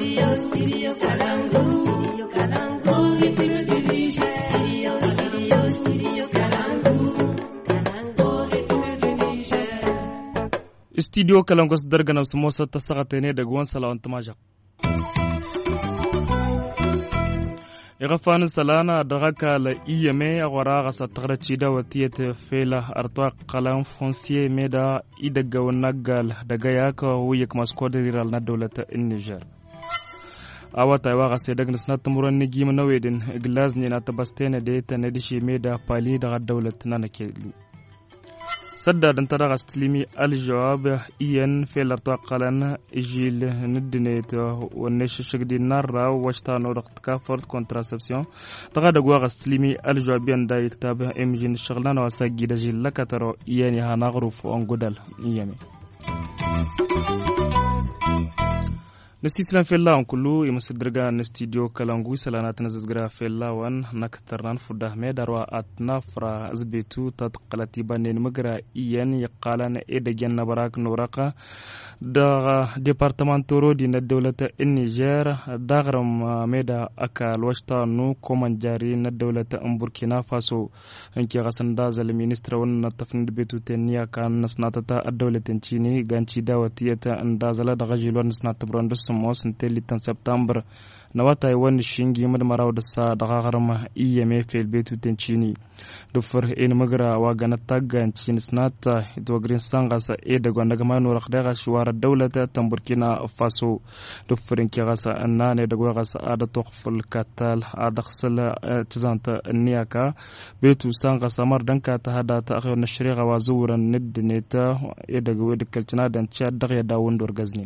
studio kalangos dargana sumosa tasaqatene dagwan salawan tamaja يغفان سلانا دغاكا لإيامي أغوراغا ستغرتشيدا وتيت فيلا أرطاق قلام فرنسي ميدا إدقا ونقال دقاياكا ويك مسكودري رالنا دولة النيجر awata yawa sai nasna tumuran ni gima nawedin glazny na tabastene de tanadishi meda pali daga dawlat nana kelu sadda dan tadaga stlimi al jawab iyan fel artaqalan ijil nidnet wonnesh shigdi narra washta no raqtka fort contraception daga dagwa stlimi al jawab yanda yaktab emjin shaglan wa sagida jil lakataro iyan ha nagruf on godal iyame نسيسلان فيلا أنكلو يمسدرجا نستديو كلامغو سلانات نزغرا فيلا وان نكتران فده مداروا أتنافرا زبيتو تتقلتي بنين مغرا إيان يقالان إدجان نبراك نورقا دا ديبارتمانتورو دين الدولة النيجر داغرم ميدا أكال وشتانو كومانجاري الدولة بوركينا فاسو انكي غسن دازل المينستر ون تفند بيتو تنيا كان نسناتتا الدولة تنشيني غانشي داوتيتا اندازل دغجيلو نسنات براندس موسن تلتان سبتمبر نواتا يوان شينجي مدمراو دسا دغاغرم إيامي في البيتو تنشيني دفر إن مغرا واغانا تاغان تشين سناتا دوغرين سانغاسا إيدغو نغمان ورقدغا شوار الدولة تنبوركينا فاسو دفر إنكي غاسا أناني دغو غاسا آدا تغفل كاتال آدا خسل تزانتا النياكا بيتو سانغاسا مردنكا تهادا تأخير نشريغا وزورا ندنيتا إيدغو إدكالتنا دان تشاد دغيا داون دورغازنين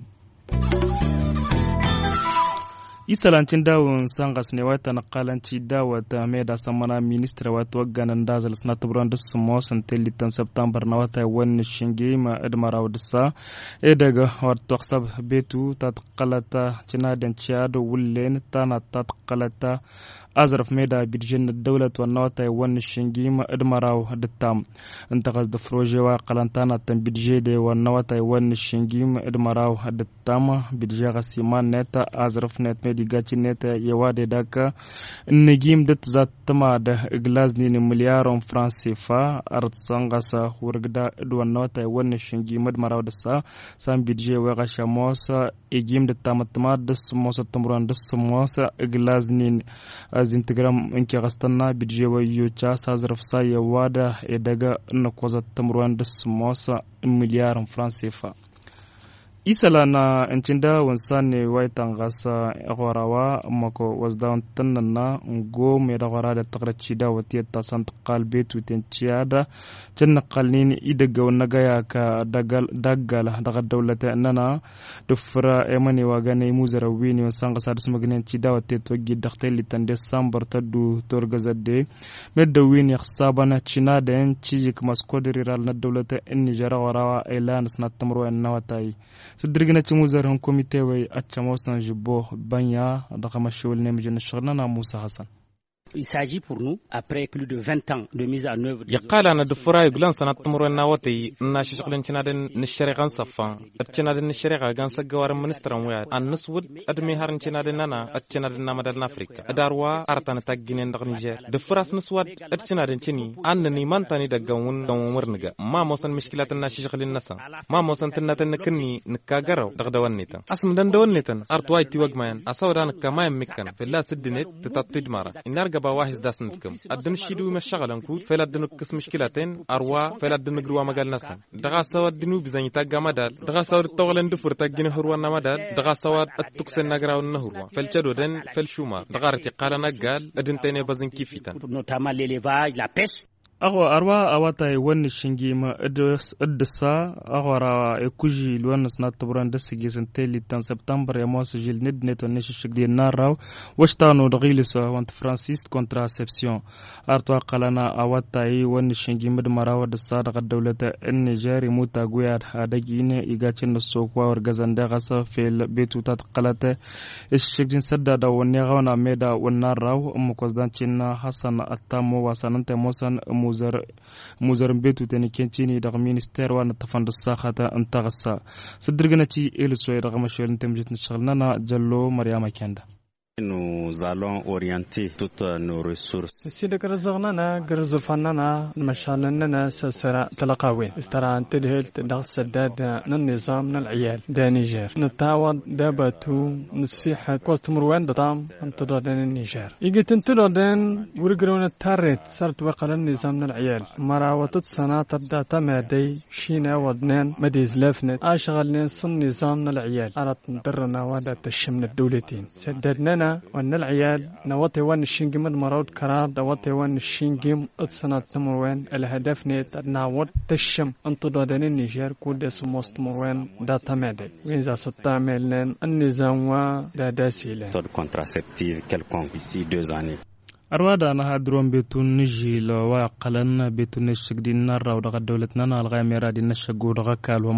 isalancin dawon sangas ne wata naqalanci dawata mai da samana ministra wato ganan dazal snatubran da sumosan telitan september na wata wani shinge ma admara wadsa daga wato sab betu tatqalata cinadan ciado wullen tana tatqalata azraf mai da bidjin dawlat wa wata wani shinge ma admara wadtam intaqas da proje wa qalantana tan bidje de wa wata wani shinge ma admara wadtam bidje gasiman neta azraf net digacin neta yawade daka nigim dat zatma da glazni ni milyaron francefa artsangasa hurgda edwan nota wonni shingi madmaraw da sam bidje wa gasha mosa egim da tamatma da mosa tamran da mosa glazni azintegram inki gastanna bidje wa yucha sazraf sa yawada e daga na koza tamran da mosa milyaron francefa isala na encinda wansane waitan gasa agwarawa mako wasdan tanna ngo me da gwara da tagracida wati ta sant qalbetu tenciada janna qalnin idaga wanaga ya ka dagal daga dawlata nana dufra emani wagane muzara wini wasanga sa smagnen cida wati to gidaqteli tan december tadu torgazade medda wini xsabana cina den cijik maskodiri ral na dawlata nigera warawa elan snat tamro en nawatai سدرجنا تموزر هم كوميتي وي أتشاموسن جبو بانيا دقم الشغل نمجن الشغلنا موسى حسن. Il s'agit pour nous, après plus de 20 ans de mise en œuvre... يقال أنا دفرا يقولون سنة تمر النواتي ناش شغلين تنادن نشريغان صفان تنادن نشريغا كان سجوار منسترام ويا النسود أدمي هارن تنادن أنا تنادن نامدار أفريقيا أداروا أرتان تاجين دغنيجر دفرا سنسود تنادن تني أنني من تاني دعون دعومرنجا ما موسن مشكلات الناش شغلين نسا ما موسن تنادن نكني نكاجرو دغدوان نيتن أسم دندوان نيتن أرتواي تيوجمان أصوران كمان مكان في الله سدنت تتطيد مرة النار بواحد داسنكم أدن الشيدو مشغلن كود فلا أدن قس مشكلتين أروا فلا أدن جروا مجال نسن دغا سواد دنو بزني تاجا مدار دغا سواد التغلن دفر تاجين هروا نمدار دغا سواد التقسن نجرا والنهروا فالجدو دن فالشوما دغا رتقال نجال أدن تاني بزن كيفيتن أروا أواتاي ون شنجي ما أدسا أغورا يكوجي لون سنات تبران دسجي سنتيلي تان سبتمبر يموس جيل ند نتو نيش شقدي النار واشتانو دغيلسا وانت فرانسيس كونتراسبسيون أرتوا قالنا أواتاي ون شنجي مدمرا ودسا دغ الدولة النيجيري موتا غوياد هادجين إيغاتشن السوق ورغزان دغسا في البيتو تاتقلته الشقدين سدا دا ونيغونا ميدا والنار أمو كوزدان حسن التامو وساننت موسان موزر بيتو تاني كنتيني دغ مينستير وانا تفند الساخة انتغسا صدرغناتي إلسوي رغم شوية انتمجت نشغلنا جلو مريم كندا. Nous allons orienter toutes nos ressources. سيدك رزقنا قرز فننا مشالنا سسرا تلقاوين استران تدهل تدغ سداد النظام العيال دا نيجر نتعوض داباتو نصيحة كوست مروان دطام انتظرنا النيجر يجي تنتظرنا ورقرون التاريت صارت وقال النظام العيال مراوطت سنة تبدا تمادي شينا ودنان مديز لافنت اشغلنا صن نظام العيال أردت ندرنا ودا تشمل الدولتين سددنا وأن العيال نوطي وان الشينجيم المرود كرار دوطي وان الشينجيم اتصنات تمروين الهدف نيت ناوط تشم انتظادين النيجير كود سموس تمروين دا تمادي وينزا ستعملن النظام دا داسيلين Méthode contraceptive quelconque ici 2 années. أرواد أنا هدرون بيتون نجي لواقلن بيتون نشقدي النار ودغا دولتنا الغاية ميرادي نشقو دغا كال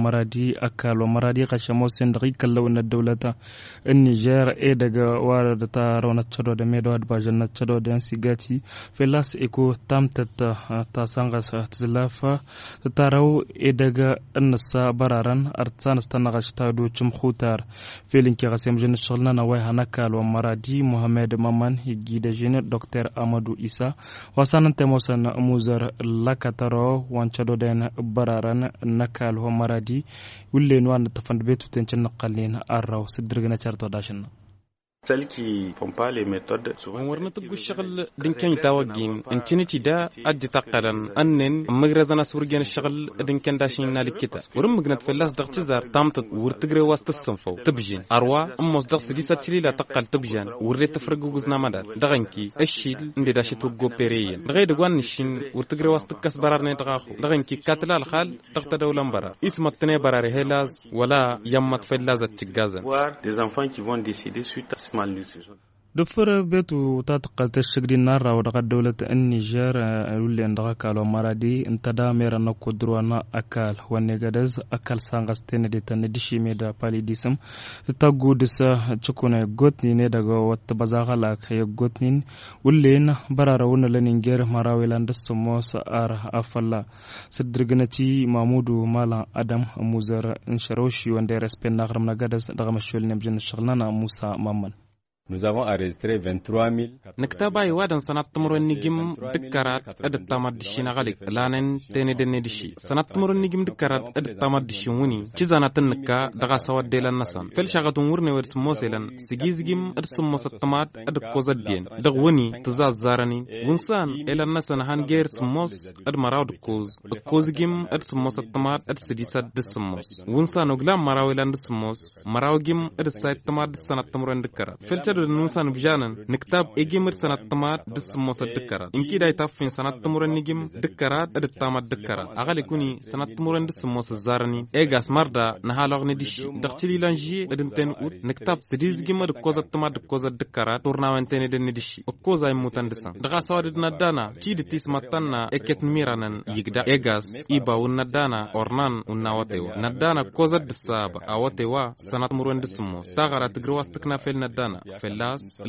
ومرادي غشموسين دغي كلون الدولة النيجير اي دغا واردتا رونا تشدو دميدو هدباجن تشدو دين سيغاتي فلاس ايكو تامتت تاسانغس تزلافا تتارو اي دغا النسا برارن ارتسان استنغشتادو چمخوتار فيلينكي غسيم جن شغلنا نواي هنكال ومرادي محمد مامان هيجي دجين دكتور Amadou Issa wasanan temosan muzar lakataro wanchado den bararan nakal ho maradi ulle no an tafand betu tencen naqalin arraw sidrigna charto dashin Celles qui font pas les méthodes souvent ورنا تقول الشغل دين كان يتواجين انتنتي دا أجي تقلا أنن مغرزنا سورجين الشغل دين كان داشين نالكتا ورم مجند في اللاس دغ تزار تامت ورتجري وسط الصنفو تبجين أروا أموس دغ سديسة تشلي لا تقل تبجين وريت تفرقو جزنا مدار دغنكي الشيل ندي داشي توجو بيريين دغي دغوان نشين ورتجري وسط كاس برارني دغاخو دغنكي كاتلا الخال دغت دولة برار اسم التني براري هلاز ولا يمت في اللاز تجازن des enfants qui vont décider suite à malnutrition. دفر بيتو تاتقل تشغدي النار ودغا دولة النيجر ولي اندغا كالو مرادي انتدا ميرا نوكو دروانا اكال ونيغادز اكال سانغستين دي تندشي ميدا بالي ديسم تتاقو دسا تشكونا غوتني ندغا واتبازاغالاك هي غوتنين ولين براراون لنينجر مراويلان دسمو سار افلا سدرغنتي محمودو مالا ادم موزر انشروشي وندير اسبن نغرم نغادز دغا مشول نمجن الشغلنا موسى مامان Nous avons enregistré 23 000. نكتابا يوادن سنة تمر النجم دكرات أدت تامد دشينا غالك لانن تاني دني دشي سنة تمر النجم دكرات أدت تامد دشيوني تيزانا تنكا دغا سواد ديلان نسان فل شغطون ورني ورس موسيلان سيجيزجيم أرسم موسطمات أدت كوزا دين دغوني تزاز زارني ونسان إلا النسان هان غير سموس أد مراو دكوز الكوزجيم أرسم موسطمات أد سديسات دسموس ونسان وغلام مراويلان دسموس مراوجيم أد سايت تماد سنة تمر دكرات فل نوسان بجانن نكتاب إجمر سنة تمات دس موسى دكرات إنكي داي تافين سنة تمرن نجم دكرات أد تامات دكرات أغالي كوني سنة تمرن دس موسى زارني إيجاس مردا نهالوغ نديشي دختلي لانجي أدنتين أوت نكتاب سديز جمر كوزا تمات كوزا دكرات تورناوين تاني دن نديشي وكوزا يموتان دسان دغا سواد ندانا تيد تيس ماتانا إكت ميرانن يجدا إيجاس إيبا وندانا أورنان وناواتيوا ندانا كوزا دسابا أواتيوا سنة تمرن دس موسى تاغرا تجرواس تكنا في ندانا في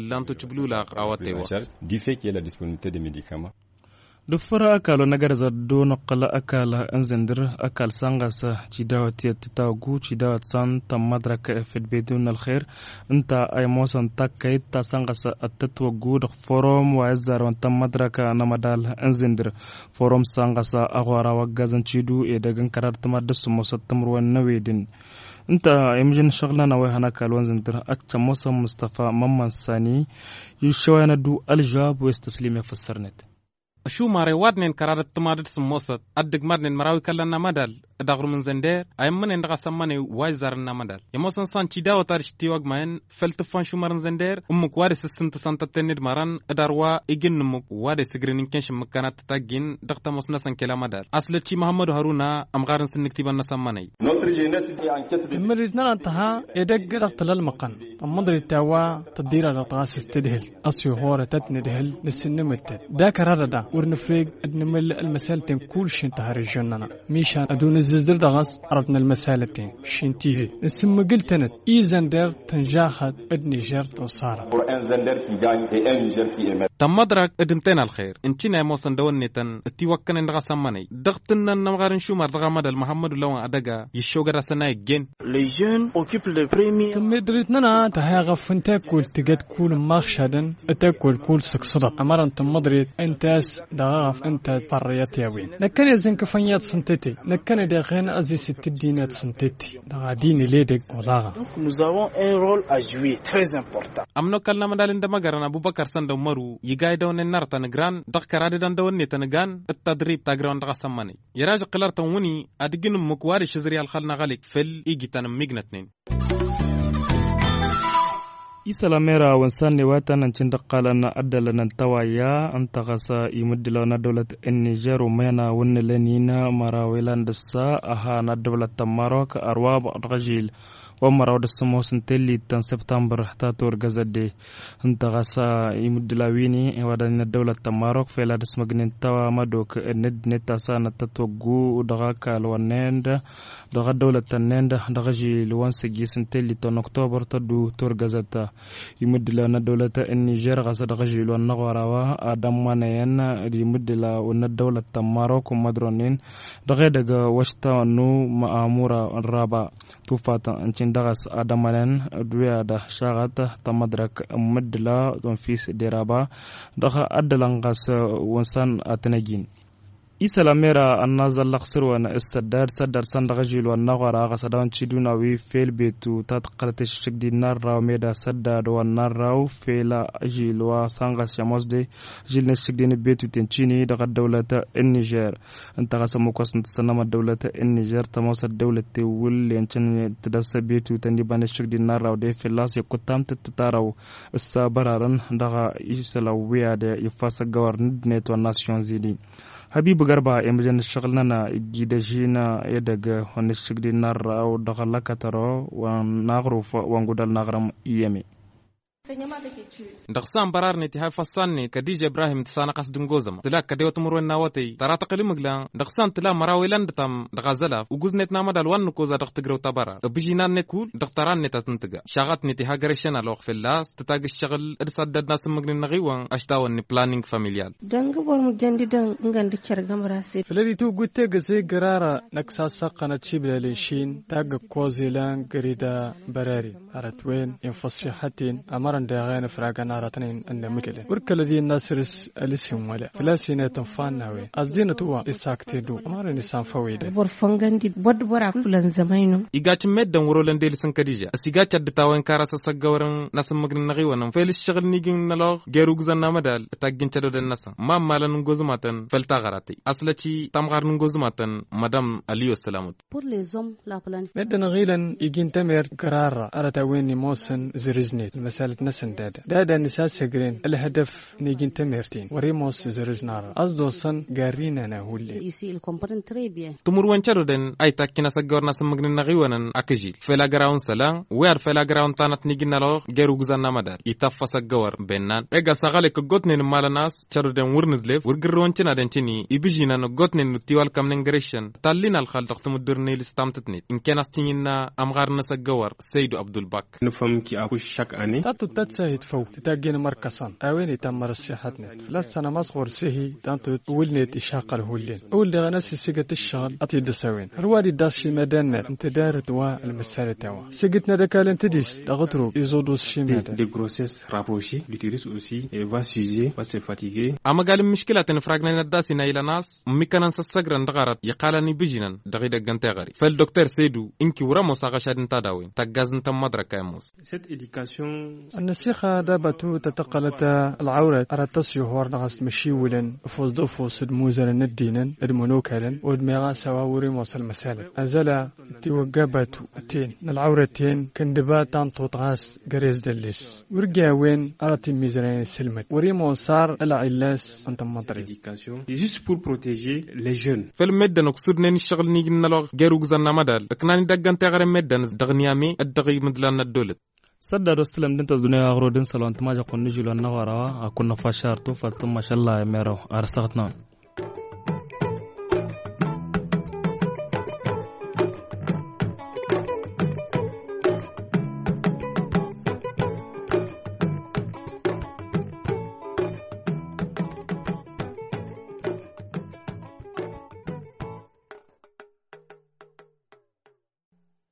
du fait qu'il y a la disponibilité des médicaments. دفر أكل نجارز دون قل أكل أنزندر أكل سانغاس جداوة تتاوجو جداوة سان تم مدرك في بدون الخير أنت أي موسن تكيد تسانغاس التتوجود فورم وعزر وانتم مدرك نمدال أنزندر فورم سانغاس أغوارا وجازن تشيدو إدغن كرر تمدس موسطمر والنويدين انت يمجن شغلنا وهنا كالوان زندر موسى مصطفى ممان ساني يشوينا دو الجواب ويستسليم يفسرنت شو ماري وادنين كرادة تمادت سموسط أدق مادنين مراوي كلنا مدال داغر من زندير أيمن إن رقصمني وايزارنا مدال يموسن سان تشيدا وتارشتي وجمعين فلتفان شو مرن زندير أمك وارس السنت سانتا تنيد مران أداروا إجن أمك وارس جرينين كنش مكانات تاجين دقت موسنا سان كلا مدال أصل تشي محمد هارونا أمغارن سنكتيبان نسماني مريتنا انتها يدق دقت للمقن المدري توا تدير على طاس تدهل أصيو هورة تتندهل للسنمت دا كرادة ورنفريق أدنمل المسالتين كل شيء تهرجوننا ميشان أدون الززر دغس عرفنا المسالتين شين تيفي اسم قلتنت إي زندر تنجاخد النيجر توصارة. Pour un Zender qui gagne et un Niger qui émet. تمدرك ادمتين الخير انتنا موسن دون نتن تي وكن دغا سماني دغتن نمغارن شومر دغا مدل محمد لو ادغا يشوغرا سناي جين les jeunes occupent le premier تمدريتنا تهاغ فنتاكل تجد كل مخشدن تاكل كل سكسرق امر انت مدريت انتاس دغاف انت بريات ياوين لكن يزن كفنيات سنتتي لكن دغين ازي ست دينات سنتتي دغا ديني ليدك ولاغا nous avons un rôle à jouer très important amno kalna madalin dama garana abubakar sanda maru yigay dawne narta ngran dakkarade dan dawne tanagan التدريب تاغرون دغا سماني يراج قلرتن وني ادغين مكواري شزري الخلنا غالك فل ايجيتن ميغنتنين isalamera wansanni watan ancin daqalana adalana tawaya antaqasa imudilana dawlat Niger umena wonnelenina marawilan dassa ahana dawlat Maroc arwab rajil ومراود السموسن تلي تن سبتمبر تاتور غزدي انتغاسا يمدلاويني ودان الدولة ماروك في لاد سمغنين توا مدوك ند نتاسا نتتوغو دغا كالوانند دغا دولة النند دغا جي لوان سجيسن تلي تن اكتوبر تدو تور غزتا يمدلانا دولة النيجر غاسا دغا جي لوان نغوراوا ادمانيان يمدلا ون الدولة ماروك ومدرونين دغا دغا وشتا نو مامورا الرابع توفاتا انچن دغس ادمانن دويا دا شاغت تمدرك مدلا دون فيس ديرابا دغ ادلنغس ونسان اتنجين إسلاميرا النازل لخسر وانا السدار سدار سندغجيل والنغرا غسدان تشيدونا وي فيل بيتو تاتقلت الشك دي نار راو ميدا سدار والنار راو فيلا جيل وسانغس شموس دي جيل نشك دي بيتو تنشيني دغ الدولة النيجر انت غسمو قسم تسنم الدولة النيجر تموس الدولة تول ينشن تدس بيتو تنجبان الشك دي نار راو دي فيلاس يقتام تتتارو السابرارن دغ إسلاويا دي يفاس الجوار ندنيت والناسيون زيدي حبيب garba emergen shagalna na gidajina edaga honeshigdi nar au dagala kataro wa nagruf wangudal nagram yeme دغسان برارني تهاي فصاني كديجة إبراهيم تسانا قصد نجوزم تلا كديو تمرون ناوتي ترى تقلي مغلا دغسان تلا مراوي لندتم دغازلا وجوزنت نامد الوان نكوزا دغتجرو تبارا بيجينا نكول دغتران نتتنتجا شغاتني تها غريشنا لوخ في اللاس تتاج الشغل ارسدد ناس مغني نغيوان اشتاوني بلانينغ فاميليال دنگ بور جندي دن ngandi chargam rasi فلدي تو غوتي غزي غرارا نكساسا قناتشي بلاليشين تاج كوزيلان غريدا براري ارتوين انفصيحتين امر داغين فراغنا راتنين ان مكله وركل دي الناس الاسم ولا فلاسينه تنفاناوي ازدينه تو اساكتدو امر نسان فويده بور فنغندي بود بورا فلان زماينو يغاچ ميدن ورولن ديل سن كديجا اسيغا تشد تاوين كاراسا سغورن ناس مغن نغي ونم فيل الشغل نيغن نلو غيرو غزنا مدال تاغين تدو دن ناس ما مالن غوزماتن فلتا غراتي اصلتي تامغار نغوزماتن مدام علي السلامت pour les hommes la plan ميدن غيلن يجين تمر قرار ارتاويني موسن زرزنيت مساله نسن دادا نساس سجرين الهدف نيجين تمرتين وريموس زرزنار أصدوسن جارينا نهولي ici il comprend très bien تمر وانشارو دن اي تاكينا سجورنا سمغن نغيوانن اكجيل فلا جراون سلام وير فلا جراون تانت نيجين نلو غيرو غزانا مدار يتفا سجور بينان ايغا ساغالك غوتنين مالناس چارو دن ورنزليف ورغروانچنا دنچني يبيجينا نغوتنين تيوال كامنغريشن تالين الخال تختم الدرني لستامتتني ان كان استينا امغار نسجور سيد عبد الباك نفهم كي اكو chaque année تتساهد فوق تتاجين مركزان أوين تمر الصحتنا فلاس أنا مصغر سهي تانتو ولنت إشاقل هولين أول دغناس سجة الشغل أتيد سوين روادي داس مدنة أنت دارت والمسألة توا سجتنا دكال أنت ديس دغترو إزودوس شيمادا des grossesses rapprochées l'utérus aussi va s'user va se fatiguer أما قال المشكلة تنفرقنا الداس إلى ناس مكان سسجرن دغرت يقالني بيجينن دغيد جنتغري فالدكتور سيدو إنكي ورمو ساغشادن تداوين تجازن تم مدرك يموس cette éducation النسيخة دابتو تتقلت العورة أرتسيو هورنغس مشيولن فوز دموزن ندينن ادمونوكالن ودميغا سواوري موصل مسالة أزلا توقبتو تين العورتين كندبات تانطوط غاس غريز دلس ورقاوين أرتي ميزرين السلمت وريمو صار العلاس أنت مطري c'est juste pour protéger les jeunes فالمدن اقصدني الشغل نيجي نلو غيرو غزانا مدال كناني دغان تغري مدن دغنيامي الدغي مدلان الدولت صدر رسلم دنت الدنيا غرودن سلام تما جا كون نجيلو نغرا كنا فشارتو فتم ما شاء الله يمرو ارسختنا